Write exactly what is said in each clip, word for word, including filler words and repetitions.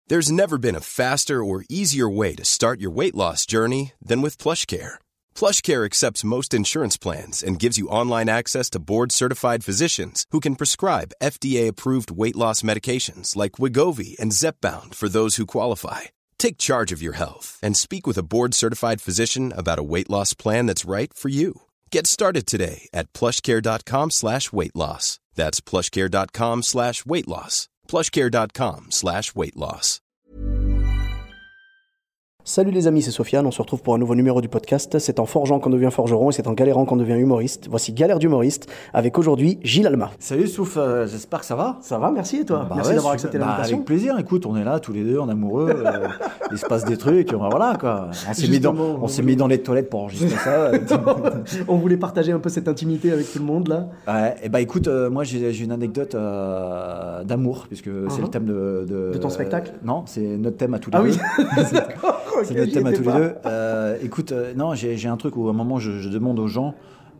There's never been a faster or easier way to start your weight loss journey than with PlushCare. PlushCare accepts most insurance plans and gives you online access to board-certified physicians who can prescribe F D A-approved weight loss medications like Wegovy and Zepbound for those who qualify. Take charge of your health and speak with a board-certified physician about a weight loss plan that's right for you. Get started today at plushcare.com slash weight loss. That's plushcare.com slash weight loss. plushcare.com slash weight loss. Salut les amis, c'est Sofiane, on se retrouve pour un nouveau numéro du podcast. C'est en forgeant qu'on devient forgeron et c'est en galérant qu'on devient humoriste. Voici Galère d'humoriste avec aujourd'hui Gilles Alma. Salut Souf, euh, j'espère que ça va. Ça va, merci et toi bah Merci ouais, d'avoir super, accepté bah l'invitation. Avec plaisir, écoute, on est là tous les deux en amoureux, euh, il se passe des trucs, voilà quoi. On s'est, mis dans, on s'est mis dans les toilettes pour enregistrer ça. On voulait partager un peu cette intimité avec tout le monde là. Ouais, et bah écoute, euh, moi j'ai, j'ai une anecdote euh, d'amour, puisque uh-huh. c'est le thème de, de... De ton spectacle euh, Non, c'est notre thème à tous les ah deux. Ah oui, d'accord. C'est notre thème à tous les deux. Euh, écoute, euh, non, j'ai, j'ai un truc où à un moment je, je demande aux gens,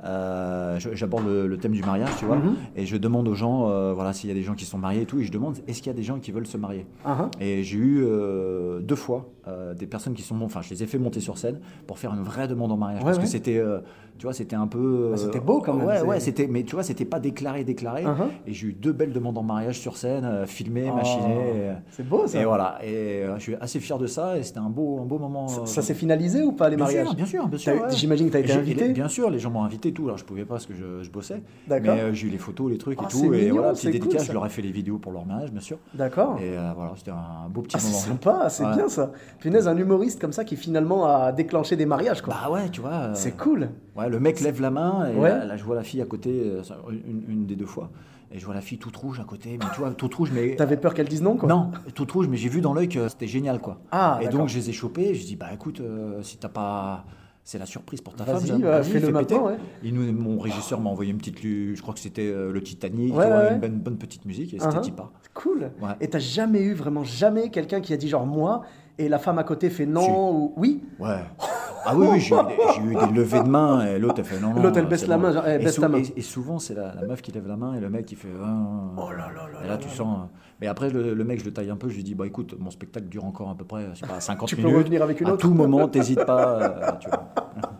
euh, je, j'aborde le, le thème du mariage, tu vois, mm-hmm. et je demande aux gens, euh, voilà, s'il y a des gens qui sont mariés et tout, et je demande, est-ce qu'il y a des gens qui veulent se marier uh-huh. Et j'ai eu euh, deux fois euh, des personnes qui sont, enfin, je les ai fait monter sur scène pour faire une vraie demande en mariage, ouais, parce ouais. que c'était, euh, tu vois, c'était un peu, euh, bah, c'était beau quand même. Ouais, c'est... ouais, c'était, mais tu vois, c'était pas déclaré, déclaré, uh-huh. et j'ai eu deux belles demandes en mariage sur scène, euh, filmées, oh, machinées. Et, c'est beau ça. Et voilà, et euh, je suis assez fier de ça, et c'était un beau, un beau moment. Ça, euh, ça s'est finalisé ou pas les bien mariages? sûr, Bien sûr, bien sûr. Ouais. J'imagine que tu as été invité. Les, bien sûr, les gens m'ont invité tout. Alors je pouvais pas parce que je, je bossais. D'accord. Mais euh, j'ai eu les photos, les trucs ah, et tout. Et mignon, voilà, petite dédicace, cool, je leur ai fait les vidéos pour leur mariage, bien sûr. D'accord. Et euh, voilà, c'était un beau petit ah, moment. C'est sympa, c'est ouais. bien ça. Punaise, un humoriste comme ça qui finalement a déclenché des mariages, quoi. Bah ouais, tu vois. Euh, c'est cool. Ouais, le mec lève la main et ouais. là, là je vois la fille à côté, une, une des deux fois. Et je vois la fille toute rouge à côté, mais tu vois, toute rouge, mais... T'avais peur qu'elle dise non, quoi? Non, toute rouge, mais j'ai vu dans l'œil que c'était génial, quoi. Ah, et d'accord. donc, je les ai chopés, je dis, bah écoute, euh, si t'as pas... C'est la surprise pour ta vas-y, femme. Bah, vas-y, fais-le maintenant, ouais. Et nous, mon régisseur m'a envoyé une petite... Je crois que c'était euh, le Titanic, ouais, tu vois, ouais. une bonne, bonne petite musique, et uh-huh. c'était Tipa. Cool. Ouais. Et t'as jamais eu, vraiment jamais, quelqu'un qui a dit genre, moi, et la femme à côté fait non, si. ou... Oui. Ouais. Ah oui, oui, j'ai eu, des, j'ai eu des levées de main et l'autre elle fait non, non. L'autre elle baisse la bon. main, genre, elle baisse sou- ta main. Et, et souvent c'est la, la meuf qui lève la main et le mec qui fait. Ah, oh là là là. Et là, là tu là sens. Là. Mais après le, le mec je le taille un peu, je lui dis bah écoute, mon spectacle dure encore à peu près, je sais pas, cinquante tu minutes. Tu peux revenir avec une autre. À tout moment, t'hésites pas. Euh, tu vois.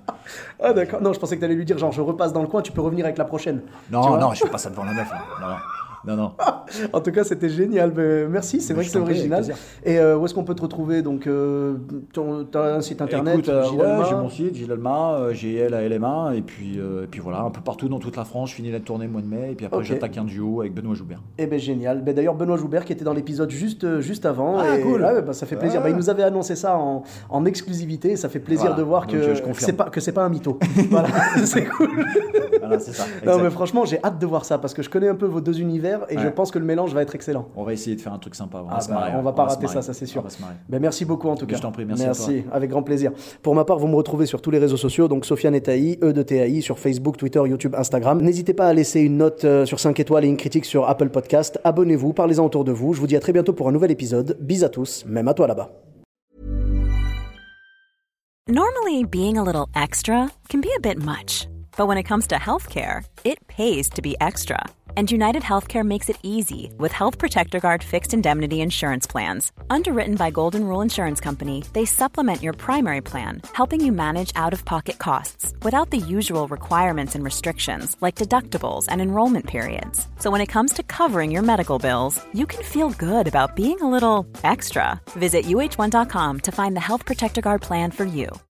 Ah d'accord. Non, je pensais que t'allais lui dire genre je repasse dans le coin, tu peux revenir avec la prochaine. Non, non, je fais pas ça devant la meuf. Là. Non, non. Non, non. En tout cas, c'était génial. Merci, c'est Mais vrai que c'est original. Et euh, où est-ce qu'on peut te retrouver? Donc, euh, ton, t'as un site internet? Écoute, euh, ouais, j'ai mon site, Gilles Alma, euh, G L A L M A, et puis, euh, et puis voilà, un peu partout dans toute la France. Je finis la tournée le mois de mai, et puis après, okay. j'attaque un duo avec Benoît Joubert. Eh ben génial. Ben, d'ailleurs, Benoît Joubert qui était dans l'épisode juste, juste avant. Ah, et, cool. Ouais, ben, ça fait plaisir. Ah. Ben, il nous avait annoncé ça en, en exclusivité. Ça fait plaisir voilà. de voir que, Donc, c'est pas, que c'est pas un mytho. Voilà, c'est cool. Voilà, c'est ça. Non, mais franchement, j'ai hâte de voir ça parce que je connais un peu vos deux univers et ouais. je pense que le mélange va être excellent. On va essayer de faire un truc sympa. On ah va se bah, marrer. On va pas on rater va ça, ça c'est sûr. Ben, merci beaucoup en tout cas. Je t'en prie, merci. Merci, à avec grand plaisir. Pour ma part, vous me retrouvez sur tous les réseaux sociaux, donc Sofiane et Taï, E de T A I, sur Facebook, Twitter, YouTube, Instagram. N'hésitez pas à laisser une note euh, sur cinq étoiles et une critique sur Apple Podcast. Abonnez-vous, parlez-en autour de vous. Je vous dis à très bientôt pour un nouvel épisode. Bis à tous, même à toi là-bas. Normally, being a little extra can be a bit much. But when it comes to healthcare, it pays to be extra. And United Healthcare makes it easy with Health Protector Guard fixed indemnity insurance plans. Underwritten by Golden Rule Insurance Company, they supplement your primary plan, helping you manage out-of-pocket costs without the usual requirements and restrictions like deductibles and enrollment periods. So when it comes to covering your medical bills, you can feel good about being a little extra. Visit U H one dot com to find the Health Protector Guard plan for you.